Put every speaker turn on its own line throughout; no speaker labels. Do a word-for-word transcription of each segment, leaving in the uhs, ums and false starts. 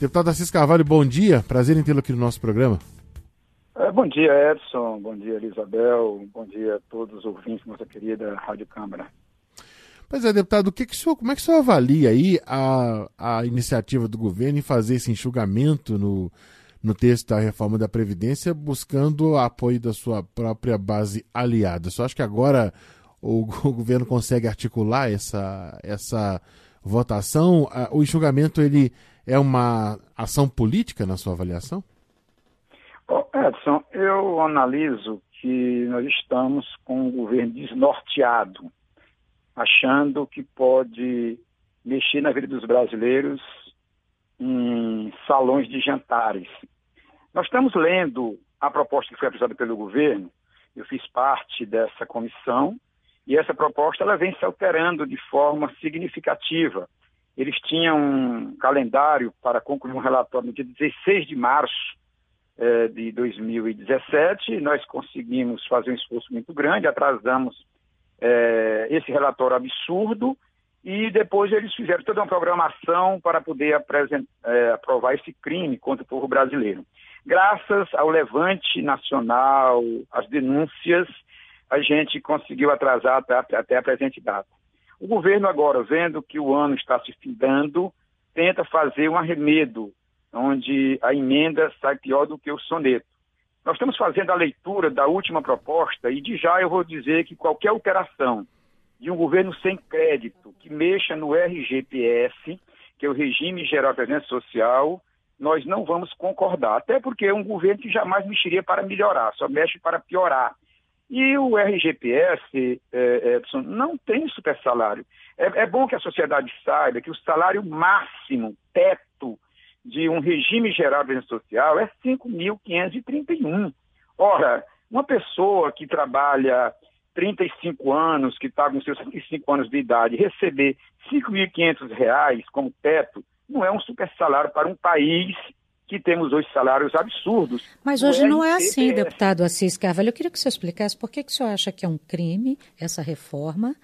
Deputado Assis Carvalho, bom dia. Prazer em tê-lo aqui no nosso programa.
É, bom dia, Edson. Bom dia, Elisabel. Bom dia a todos os ouvintes da nossa querida Rádio Câmara.
Pois é, deputado, o que que o senhor, como é que o senhor avalia aí a, a iniciativa do governo em fazer esse enxugamento no, no texto da reforma da Previdência, buscando o apoio da sua própria base aliada? O senhor acha que agora o, o governo consegue articular essa, essa votação? O enxugamento, ele é uma ação política na sua avaliação?
Oh, Edson, eu analiso que nós estamos com um governo desnorteado, achando que pode mexer na vida dos brasileiros em salões de jantares. Nós estamos lendo a proposta que foi apresentada pelo governo, eu fiz parte dessa comissão, e essa proposta ela vem se alterando de forma significativa. Eles tinham um calendário para concluir um relatório no dia dezesseis de março eh, de dois mil e dezessete, nós conseguimos fazer um esforço muito grande, atrasamos É, esse relatório absurdo, e depois eles fizeram toda uma programação para poder apresent, é, aprovar esse crime contra o povo brasileiro. Graças ao levante nacional, às denúncias, a gente conseguiu atrasar até, até a presente data. O governo agora, vendo que o ano está se findando, tenta fazer um arremedo, onde a emenda sai pior do que o soneto. Nós estamos fazendo a leitura da última proposta e de já eu vou dizer que qualquer alteração de um governo sem crédito que mexa no R G P S, que é o Regime Geral de Previdência Social, nós não vamos concordar. Até porque é um governo que jamais mexeria para melhorar, só mexe para piorar. E o R G P S, é, Edson, não tem super salário. É, é bom que a sociedade saiba que o salário máximo, teto, de um regime geral de previdência social é cinco mil quinhentos e trinta e um. Ora, uma pessoa que trabalha trinta e cinco anos, que está com seus trinta e cinco anos de idade, receber cinco mil e quinhentos reais como teto, não é um super salário para um país que temos hoje salários absurdos.
Mas hoje não é assim, deputado Assis Carvalho. Eu queria que o senhor explicasse por que, que o senhor acha que é um crime essa reforma.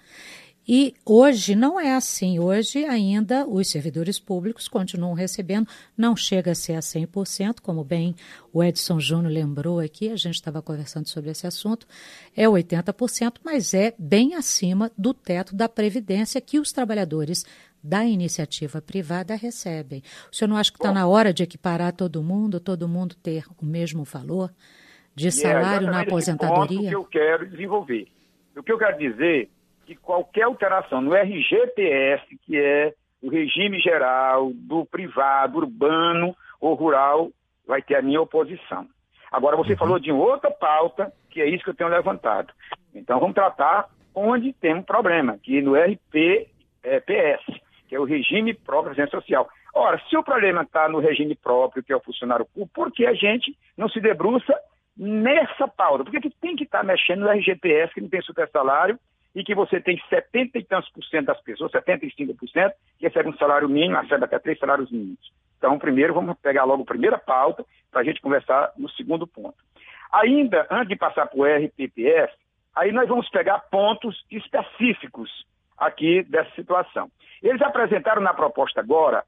E hoje não é assim. Hoje ainda os servidores públicos continuam recebendo, não chega a ser a cem por cento, como bem o Edson Júnior lembrou aqui, a gente estava conversando sobre esse assunto, é oitenta por cento, mas é bem acima do teto da Previdência que os trabalhadores da iniciativa privada recebem. O senhor não acha que está na hora de equiparar todo mundo, todo mundo ter o mesmo valor de salário na aposentadoria?
É o que eu quero desenvolver. O que eu quero dizer que qualquer alteração no R G P S, que é o regime geral do privado, urbano ou rural, vai ter a minha oposição. Agora, você uhum. falou de outra pauta, que é isso que eu tenho levantado. Então, vamos tratar onde tem um problema, que no R P S, que é o regime próprio da Previdência Social. Ora, se o problema está no regime próprio, que é o funcionário público, por que a gente não se debruça nessa pauta? Por que tem que estar tá mexendo no R G P S, que não tem super salário, e que você tem setenta e tantos por cento das pessoas, setenta e cinco por cento, que recebem um salário mínimo, recebem até três salários mínimos. Então, primeiro, vamos pegar logo a primeira pauta para a gente conversar no segundo ponto. Ainda, antes de passar para o R P P S, aí nós vamos pegar pontos específicos aqui dessa situação. Eles apresentaram na proposta agora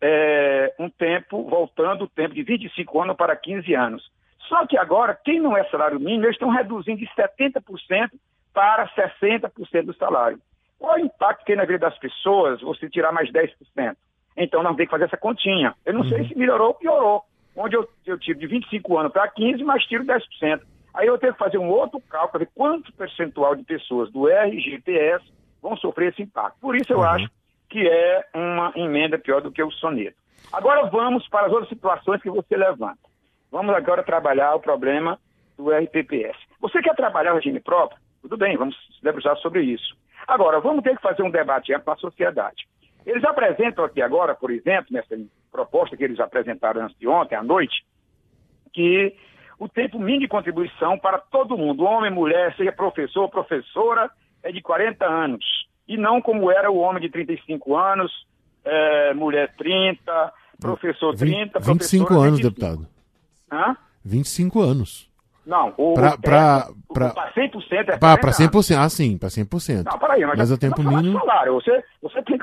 é, um tempo, voltando o tempo de vinte e cinco anos para quinze anos. Só que agora, quem não é salário mínimo, eles estão reduzindo de setenta por cento para sessenta por cento do salário. Qual é o impacto que tem na vida das pessoas você tirar mais dez por cento? Então, nós temos que fazer essa continha. Eu não uhum. sei se melhorou ou piorou. Onde eu, eu tiro de vinte e cinco anos para quinze, mas tiro dez por cento. Aí eu tenho que fazer um outro cálculo para ver quanto percentual de pessoas do R G P S vão sofrer esse impacto. Por isso eu uhum. acho que é uma emenda pior do que o soneto. Agora vamos para as outras situações que você levanta. Vamos agora trabalhar o problema do R P P S. Você quer trabalhar o regime próprio? Tudo bem, vamos se debruçar sobre isso. Agora, vamos ter que fazer um debate amplo com a sociedade. Eles apresentam aqui agora, por exemplo, nessa proposta que eles apresentaram antes de ontem, à noite, que o tempo mínimo de contribuição para todo mundo, homem, mulher, seja professor ou professora, é de quarenta anos. E não como era o homem de trinta e cinco anos, é, mulher trinta, professor trinta,
vinte e cinco
professora
anos,
vinte e cinco.
Deputado.
Hã? vinte e cinco
anos.
Não, o
para
cem por cento é
para cem por cento. Ah, sim, para cem por cento.
Não, peraí, mas,
mas o tempo
mínimo...
mínimo...
salário. Você, você tem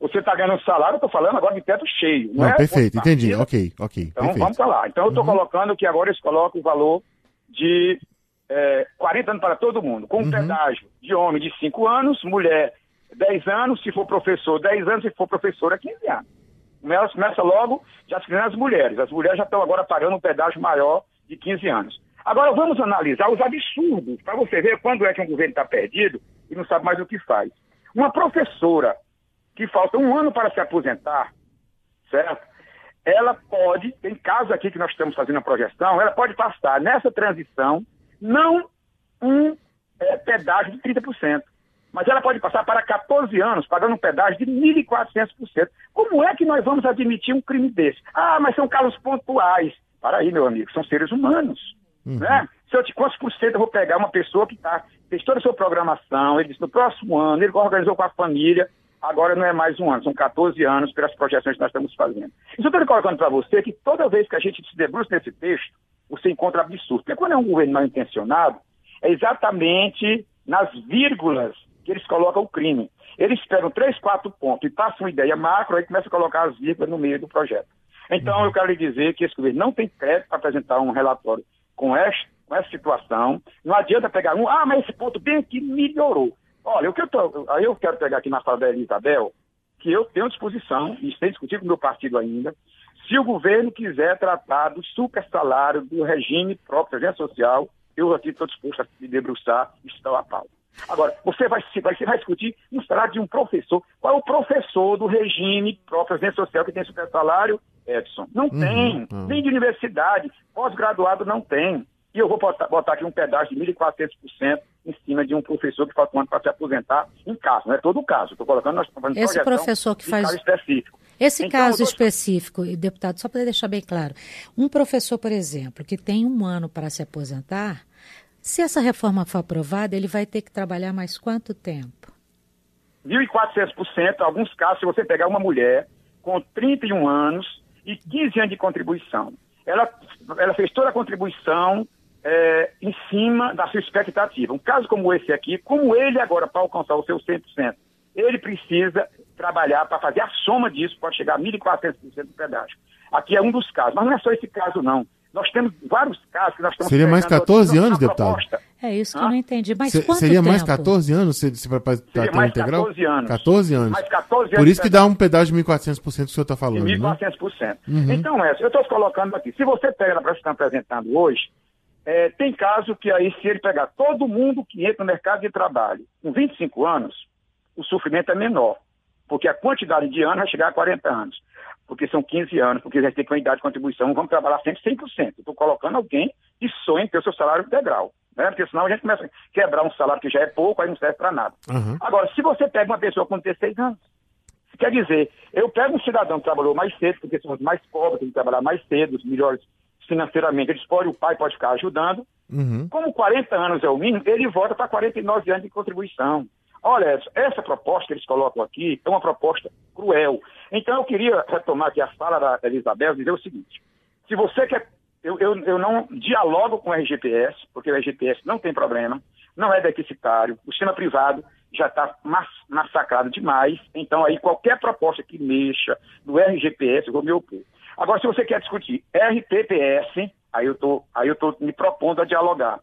Você está ganhando um salário, eu estou falando agora de teto cheio. Não,
não
é
perfeito, entendi. Ok, ok.
Então
perfeito.
vamos falar. Então eu estou
Uhum.
colocando que agora eles colocam o valor de é, quarenta anos para todo mundo, com um
Uhum.
pedágio de homem de cinco anos, mulher dez anos, se for professor dez anos, se for professora quinze anos. Começa, começa logo já se as mulheres. As mulheres já estão agora pagando um pedágio maior de quinze anos. Agora vamos analisar os absurdos, para você ver quando é que um governo está perdido e não sabe mais o que faz. Uma professora que falta um ano para se aposentar, certo? Ela pode, tem casos aqui que nós estamos fazendo a projeção, ela pode passar nessa transição não um é, pedágio de trinta por cento, mas ela pode passar para catorze anos pagando um pedágio de mil e quatrocentos por cento. Como é que nós vamos admitir um crime desse? Ah, mas são casos pontuais. Para aí, meu amigo, são seres humanos. Uhum. Né? Se eu te, quantos por cento eu vou pegar uma pessoa que tá, fez toda a sua programação, ele disse no próximo ano, ele organizou com a família, agora não é mais um ano, são catorze anos pelas projeções que nós estamos fazendo. Isso eu estou colocando para você que toda vez que a gente se debruça nesse texto, você encontra absurdo. Porque quando é um governo mal intencionado, é exatamente nas vírgulas que eles colocam o crime. Eles pegam três, quatro pontos e passam uma ideia macro, aí começam a colocar as vírgulas no meio do projeto. Então, uhum. eu quero lhe dizer que esse governo não tem crédito para apresentar um relatório com esta, com essa situação. Não adianta pegar um, ah, mas esse ponto bem aqui melhorou. Olha, o que eu tô, aí eu quero pegar aqui na fala da Elisabel, que eu tenho disposição, e sem discutir com o meu partido ainda, se o governo quiser tratar do super salário, do regime próprio, da previdência social, eu aqui estou disposto a me debruçar e estar a pau. Agora, você vai, vai, você vai discutir um salário de um professor. Qual é o professor do regime próprio, da previdência social, que tem super salário, Edson? Não uhum, tem. Uhum. Nem de universidade. Pós-graduado não tem. E eu vou botar, botar aqui um pedaço de mil e quatrocentos por cento em cima de um professor que falta um ano para se aposentar em caso. Não é todo o caso. Estou colocando nós estamos fazendo
esse professor que faz
caso específico.
Esse
então,
caso
tô...
específico, e deputado, só para deixar bem claro, um professor, por exemplo, que tem um ano para se aposentar, se essa reforma for aprovada, ele vai ter que trabalhar mais quanto tempo?
mil e quatrocentos por cento, em alguns casos, se você pegar uma mulher com trinta e um anos e quinze anos de contribuição. Ela, ela fez toda a contribuição é, em cima da sua expectativa. Um caso como esse aqui, como ele agora, para alcançar o seu cem por cento, ele precisa trabalhar para fazer a soma disso, pode chegar a mil e quatrocentos por cento do pedágio. Aqui é um dos casos, mas não é só esse caso, não. Nós temos vários casos que nós estamos...
Seria mais catorze anos, deputado?
É isso que ah? eu não entendi. Mas
Se,
quanto
seria
tempo?
mais catorze anos se, se para
Seria mais integral? catorze anos.
catorze anos.
Mais catorze anos.
Por isso que dá um pedágio de mil e quatrocentos por cento que o senhor está falando,
mil e quatrocentos por cento.
Né? Uhum.
Então, essa, eu estou colocando aqui. Se você pega na prestação que estão apresentando hoje, é, tem caso que aí, se ele pegar todo mundo que entra no mercado de trabalho com vinte e cinco anos, o sofrimento é menor. Porque a quantidade de anos vai chegar a quarenta anos. Porque são quinze anos, porque já tem uma idade de contribuição, vamos trabalhar sempre cem por cento. Estou colocando alguém que sonha em ter o seu salário integral. Né? Porque senão a gente começa a quebrar um salário que já é pouco, aí não serve para nada. Uhum. Agora, se você pega uma pessoa com dezesseis anos, quer dizer, eu pego um cidadão que trabalhou mais cedo, porque são os mais pobres, tem que trabalhar mais cedo, os melhores financeiramente, eles podem, o pai pode ficar ajudando. Uhum. Como quarenta anos é o mínimo, ele volta para quarenta e nove anos de contribuição. Olha, essa proposta que eles colocam aqui é uma proposta cruel. Então, eu queria retomar aqui a fala da Elisabel e dizer o seguinte. Se você quer... Eu, eu, eu não dialogo com o R G P S, porque o R G P S não tem problema, não é deficitário, o sistema privado já está massacrado demais. Então, aí, qualquer proposta que mexa no R G P S, eu vou me opor. Agora, se você quer discutir R T P S, aí eu tô, aí eu tô me propondo a dialogar.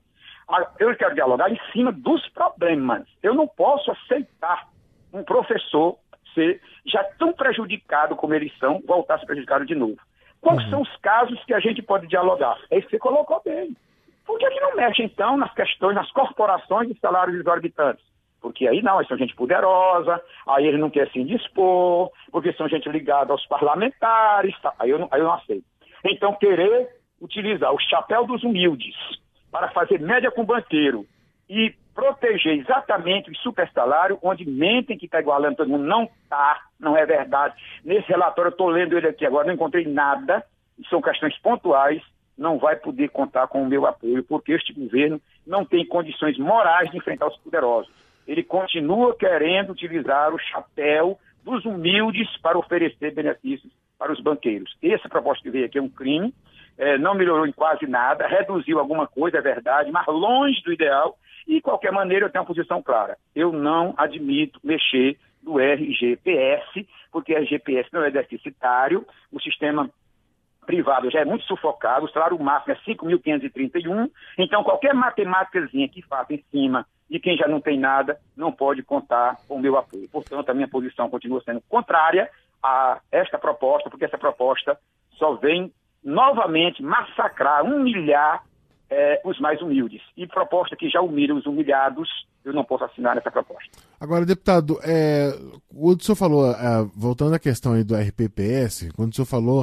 Eu quero dialogar em cima dos problemas. Eu não posso aceitar um professor ser já tão prejudicado como eles são, voltar a ser prejudicado de novo. Quais uhum. são os casos que a gente pode dialogar? É isso que você colocou bem. Por que, que não mexe, então, nas questões, nas corporações de salários exorbitantes? Porque aí não, eles são gente poderosa, aí eles não querem se indispor, porque são gente ligada aos parlamentares, tá? aí, eu não, aí eu não aceito. Então, querer utilizar o chapéu dos humildes para fazer média com banqueiro e proteger exatamente o supersalário, onde mentem que está igualando todo mundo, não está, não é verdade. Nesse relatório, eu estou lendo ele aqui agora, não encontrei nada, são questões pontuais, não vai poder contar com o meu apoio, porque este governo não tem condições morais de enfrentar os poderosos. Ele continua querendo utilizar o chapéu dos humildes para oferecer benefícios para os banqueiros. Essa proposta que veio aqui é um crime, É, não melhorou em quase nada, reduziu alguma coisa, é verdade, mas longe do ideal. E, de qualquer maneira, eu tenho uma posição clara. Eu não admito mexer do R G P S, porque o R G P S não é deficitário, o sistema privado já é muito sufocado, o salário máximo é cinco mil quinhentos e trinta e um, então qualquer matemáticazinha que faça em cima de quem já não tem nada, não pode contar com o meu apoio. Portanto, a minha posição continua sendo contrária a esta proposta, porque essa proposta só vem novamente massacrar, humilhar eh, os mais humildes. E proposta que já humilha os humilhados, eu não posso assinar essa proposta.
Agora, deputado, é, quando o senhor falou, é, voltando à questão aí do R P P S, quando o senhor falou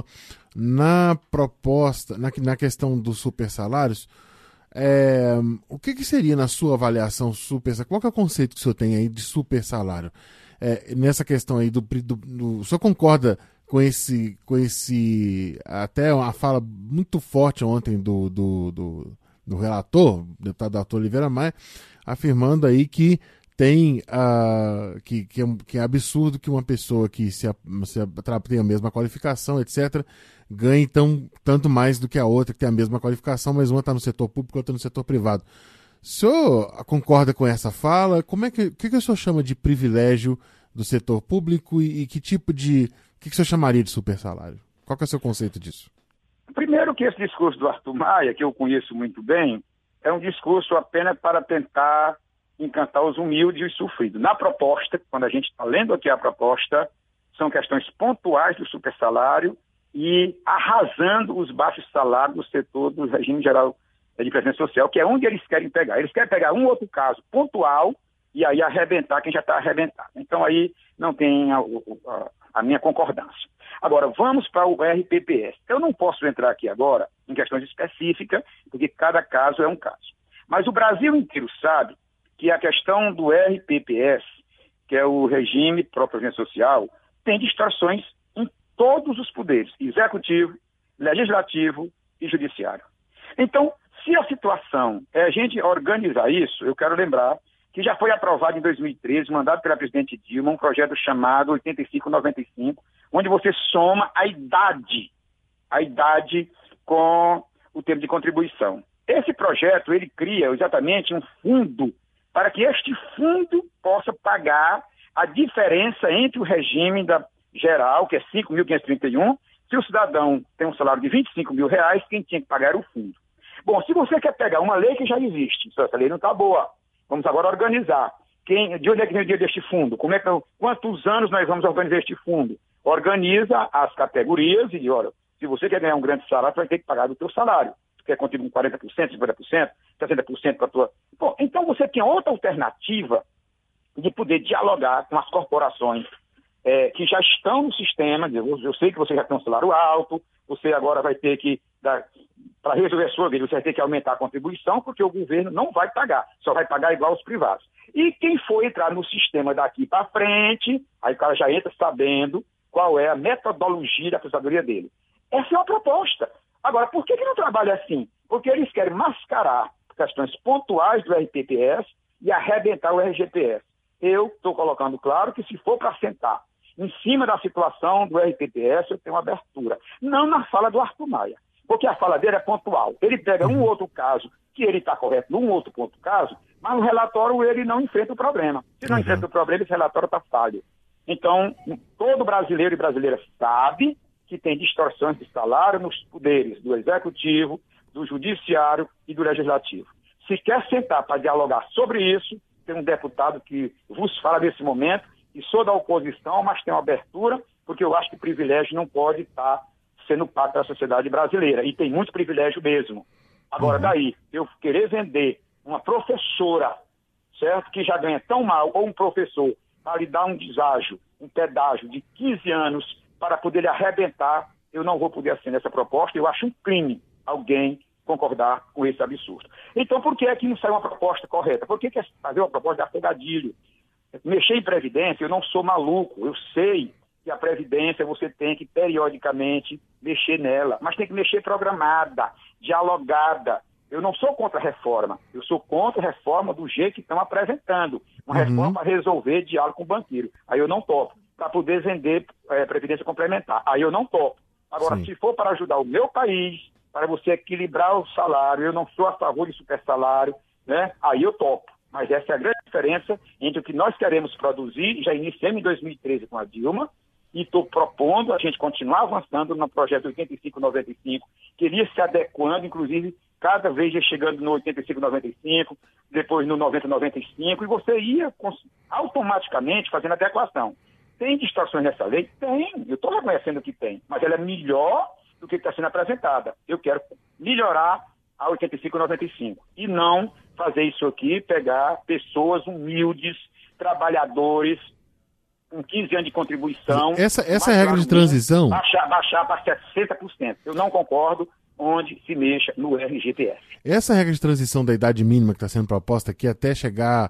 na proposta, na, na questão dos supersalários, é, o que, que seria, na sua avaliação, super, qual que é o conceito que o senhor tem aí de supersalário? É, nessa questão aí do, do, do... O senhor concorda com esse, com esse... Até uma fala muito forte ontem do, do, do, do relator, o deputado Arthur Oliveira Maia, afirmando aí que tem uh, que, que, é, que é absurdo que uma pessoa que se, se tem a mesma qualificação, etcétera, ganhe tão, tanto mais do que a outra que tem a mesma qualificação, mas uma está no setor público e outra no setor privado. O senhor concorda com essa fala? Como é que, o que, que o senhor chama de privilégio do setor público e, e que tipo de... O que, que o senhor chamaria de supersalário? Qual que é o seu conceito disso?
Primeiro que esse discurso do Arthur Maia, que eu conheço muito bem, é um discurso apenas para tentar encantar os humildes e os sofridos. Na proposta, quando a gente está lendo aqui a proposta, são questões pontuais do supersalário e arrasando os baixos salários do setor do regime geral de previdência social, que é onde eles querem pegar. Eles querem pegar um outro caso pontual e aí arrebentar quem já está arrebentado. Então aí não tem a, a, a minha concordância. Agora, vamos para o R P P S. Eu não posso entrar aqui agora em questões específicas, porque cada caso é um caso. Mas o Brasil inteiro sabe que a questão do R P P S, que é o regime próprio previdência social, tem distorções em todos os poderes, executivo, legislativo e judiciário. Então, se a situação é a gente organizar isso, eu quero lembrar que já foi aprovado em dois mil e treze, mandado pela presidente Dilma, um projeto chamado oitenta e cinco noventa e cinco, onde você soma a idade, a idade com o tempo de contribuição. Esse projeto, ele cria exatamente um fundo para que este fundo possa pagar a diferença entre o regime da geral, que é cinco mil quinhentos e trinta e um, se o cidadão tem um salário de vinte e cinco mil reais, quem tinha que pagar era o fundo. Bom, se você quer pegar uma lei que já existe, essa lei não está boa, vamos agora organizar. Quem, de onde é que vem o dinheiro deste fundo? Como é que, quantos anos nós vamos organizar este fundo? Organiza as categorias e, olha, se você quer ganhar um grande salário, você vai ter que pagar do teu salário. Tu quer contribuir com quarenta por cento, cinquenta por cento, sessenta por cento para a tua... Bom, então você tem outra alternativa de poder dialogar com as corporações é, que já estão no sistema. Eu, eu sei que você já tem um salário alto, você agora vai ter que, para resolver a sua vida, você vai ter que aumentar a contribuição, porque o governo não vai pagar, só vai pagar igual aos privados. E quem for entrar no sistema daqui para frente, aí o cara já entra sabendo qual é a metodologia da aposentadoria dele. Essa é uma proposta. Agora, por que, que não trabalha assim? Porque eles querem mascarar questões pontuais do R P P S e arrebentar o R G P S. Eu estou colocando claro que se for para sentar em cima da situação do R P P S, eu tenho uma abertura. Não na fala do Arthur Maia, porque a fala dele é pontual. Ele pega um outro caso, que ele está correto num outro ponto caso, mas no relatório ele não enfrenta o problema. Se não uhum. enfrenta o problema, esse relatório está falho. Então, todo brasileiro e brasileira sabe que tem distorções de salário nos poderes do executivo, do judiciário e do legislativo. Se quer sentar para dialogar sobre isso, tem um deputado que vos fala nesse momento, e sou da oposição, mas tem uma abertura, porque eu acho que privilégio não pode estar sendo parte da sociedade brasileira, e tem muito privilégio mesmo. Agora, uhum. daí, eu querer vender uma professora, certo, que já ganha tão mal, ou um professor, para lhe dar um deságio, um pedágio de quinze anos, para poder lhe arrebentar, eu não vou poder assinar essa proposta. Eu acho um crime alguém concordar com esse absurdo. Então, por que é que não sai uma proposta correta? Por que que é fazer uma proposta de afogadilho? Mexer em Previdência, eu não sou maluco, eu sei que a Previdência você tem que periodicamente mexer nela, mas tem que mexer programada, dialogada. Eu não sou contra a reforma, eu sou contra a reforma do jeito que estão apresentando. Uma uhum. reforma para resolver diálogo com o banqueiro. Aí eu não topo. Para poder vender é, Previdência Complementar. Aí eu não topo. Agora, Sim. se for para ajudar o meu país, para você equilibrar o salário, eu não sou a favor de super salário, né? Aí eu topo. Mas essa é a grande diferença entre o que nós queremos produzir, já iniciamos em dois mil e treze com a Dilma, e estou propondo a gente continuar avançando no projeto oitenta e cinco noventa e cinco, que iria se adequando, inclusive, cada vez ia chegando no oitenta e cinco noventa e cinco, depois no noventa noventa e cinco, e você ia automaticamente fazendo adequação. Tem distorções nessa lei? Tem, eu estou reconhecendo que tem, mas ela é melhor do que está sendo apresentada. Eu quero melhorar a oitenta e cinco noventa e cinco e não fazer isso aqui, pegar pessoas humildes, trabalhadores, com quinze anos de contribuição.
Essa, essa regra de transição...
Baixar, baixar para sessenta por cento. Eu não concordo onde se mexa no R G T S.
Essa regra de transição da idade mínima que está sendo proposta aqui até chegar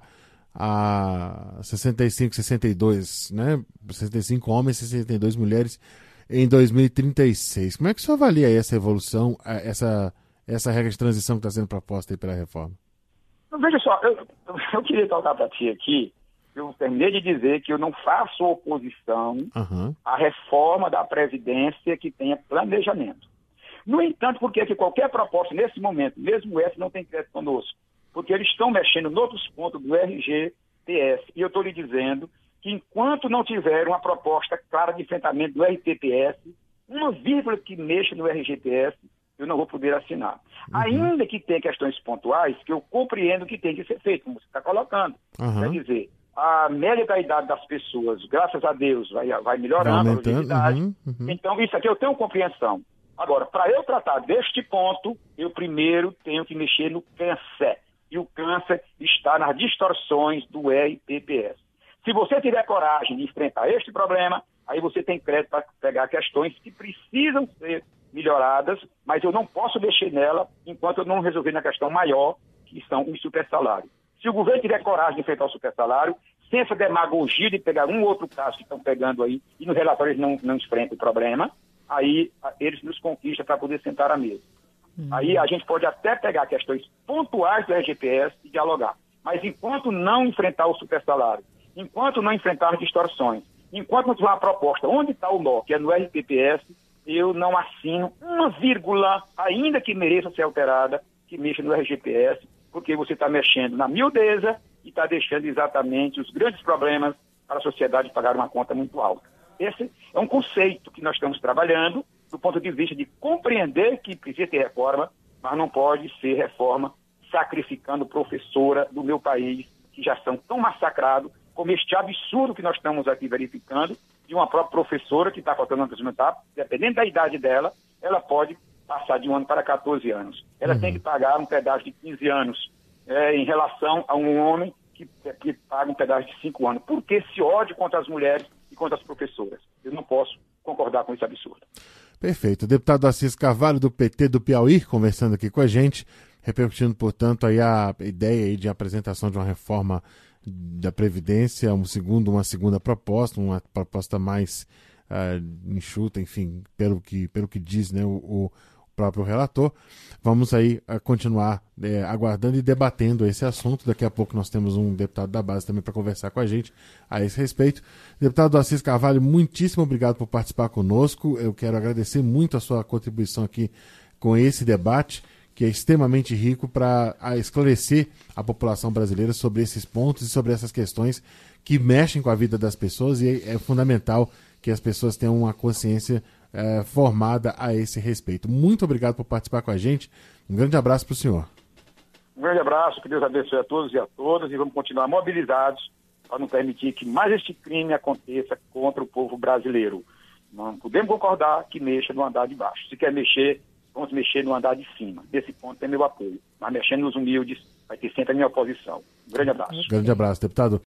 a sessenta e cinco, sessenta e dois, né? sessenta e cinco homens, sessenta e dois mulheres em dois mil e trinta e seis. Como é que o senhor avalia essa evolução, essa, essa regra de transição que está sendo proposta aí pela reforma?
Veja só, eu, eu queria tocar para ti aqui, eu terminei de dizer que eu não faço oposição uhum. à reforma da Previdência que tenha planejamento. No entanto, por que qualquer proposta nesse momento, mesmo essa, não tem crédito conosco? Porque eles estão mexendo em outros pontos do R G T S. E eu estou lhe dizendo que enquanto não tiver uma proposta clara de enfrentamento do R T P S, uma vírgula que mexa no R G T S, eu não vou poder assinar. Uhum. Ainda que tenha questões pontuais, que eu compreendo que tem que ser feito, como você está colocando. Uhum. Quer dizer, a média da idade das pessoas, graças a Deus, vai, vai melhorando a idade. Uhum. Uhum. Então, isso aqui eu tenho compreensão. Agora, para eu tratar deste ponto, eu primeiro tenho que mexer no câncer. E o câncer está nas distorções do R T P S. Se você tiver coragem de enfrentar este problema, aí você tem crédito para pegar questões que precisam ser melhoradas, mas eu não posso mexer nela enquanto eu não resolver na questão maior, que são os supersalários. Se o governo tiver coragem de enfrentar o supersalário, sem essa demagogia de pegar um ou outro caso que estão pegando aí, e no relatório eles não, não enfrentam o problema, aí eles nos conquistam para poder sentar à mesa. Uhum. Aí a gente pode até pegar questões pontuais do R G P S e dialogar. Mas enquanto não enfrentar o supersalário, enquanto não enfrentar as distorções, enquanto não tiver uma proposta, onde está o nó, que é no R T P S, eu não assino uma vírgula, ainda que mereça ser alterada, que mexa no R G P S, porque você está mexendo na miudeza e está deixando exatamente os grandes problemas para a sociedade pagar uma conta muito alta. Esse é um conceito que nós estamos trabalhando do ponto de vista de compreender que precisa ter reforma, mas não pode ser reforma sacrificando professora do meu país, que já são tão massacrados, como este absurdo que nós estamos aqui verificando, de uma própria professora que está faltando apresentar, dependendo da idade dela, ela pode passar de um ano para catorze anos. Ela uhum. tem que pagar um pedaço de quinze anos é, em relação a um homem que, que paga um pedaço de cinco anos. Por que esse ódio contra as mulheres e contra as professoras? Eu não posso concordar com esse absurdo.
Perfeito. Deputado Assis Carvalho, do P T do Piauí, conversando aqui com a gente, repercutindo, portanto, aí a ideia aí de apresentação de uma reforma da Previdência, um segundo, uma segunda proposta, uma proposta mais uh, enxuta, enfim, pelo que, pelo que diz, né, o, o próprio relator. Vamos aí uh, continuar é, aguardando e debatendo esse assunto. Daqui a pouco nós temos um deputado da base também para conversar com a gente a esse respeito. Deputado Assis Carvalho, muitíssimo obrigado por participar conosco. Eu quero agradecer muito a sua contribuição aqui com esse debate, que é extremamente rico para esclarecer a população brasileira sobre esses pontos e sobre essas questões que mexem com a vida das pessoas, e é fundamental que as pessoas tenham uma consciência é, formada a esse respeito. Muito obrigado por participar com a gente. Um grande abraço para o senhor.
Um grande abraço, que Deus abençoe a todos e a todas, e vamos continuar mobilizados para não permitir que mais este crime aconteça contra o povo brasileiro. Não podemos concordar que mexa no andar de baixo. Se quer mexer, vamos mexer no andar de cima. Desse ponto tem meu apoio. Mas mexendo nos humildes, vai ter sempre a minha oposição. Um grande abraço.
Grande abraço, deputado.